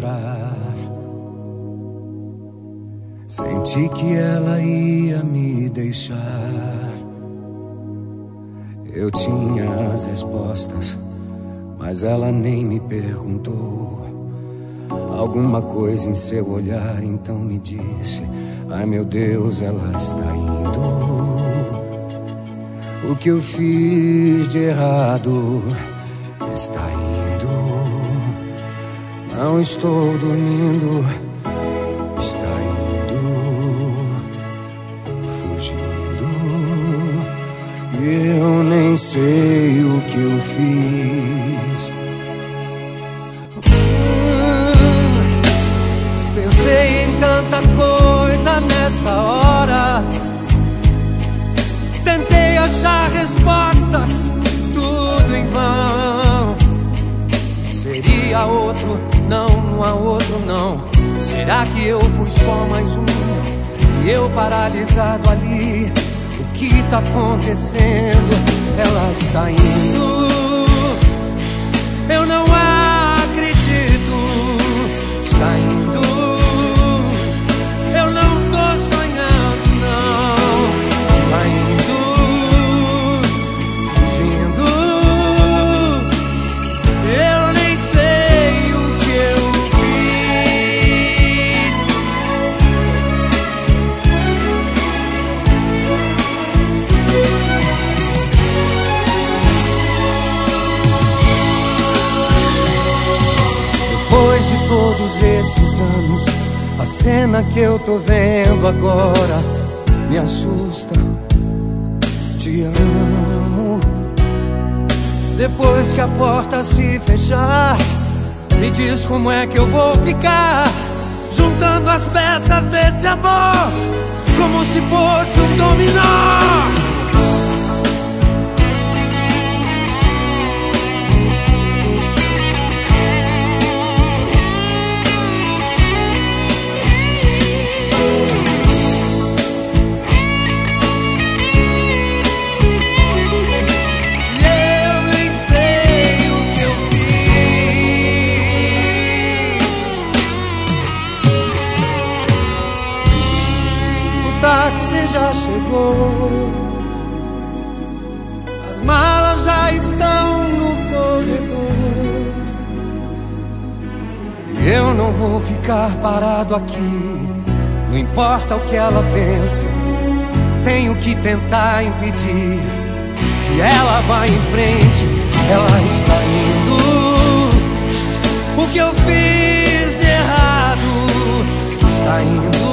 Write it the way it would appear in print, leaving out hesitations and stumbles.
entrar. Senti que ela ia me deixar. Eu tinha as respostas, mas ela nem me perguntou. Alguma coisa em seu olhar então me disse: ai meu Deus, ela está indo. O que eu fiz de errado está indo. Não estou dormindo, está indo, fugindo. E eu nem sei o que eu fiz. Pensei em tanta coisa nessa hora. Tentei achar respostas, tudo em vão. Seria outro, não há outro não. Será que eu fui só mais um? E eu paralisado ali. O que tá acontecendo? Ela está indo. Eu não acredito. Está indo. Eu não tô sonhando, não. Está indo. Fugindo. Eu nem sei o que eu fiz. Depois de todos esses anos, a cena que eu tô vendo agora me assusta. Te amo. Depois que a porta se fechar, me diz como é que eu vou ficar, juntando as peças desse amor, como se fosse um dominó. O táxi já chegou, as malas já estão no corredor. E eu não vou ficar parado aqui, não importa o que ela pense. Tenho que tentar impedir que ela vá em frente. Ela está indo. O que eu fiz de errado está indo.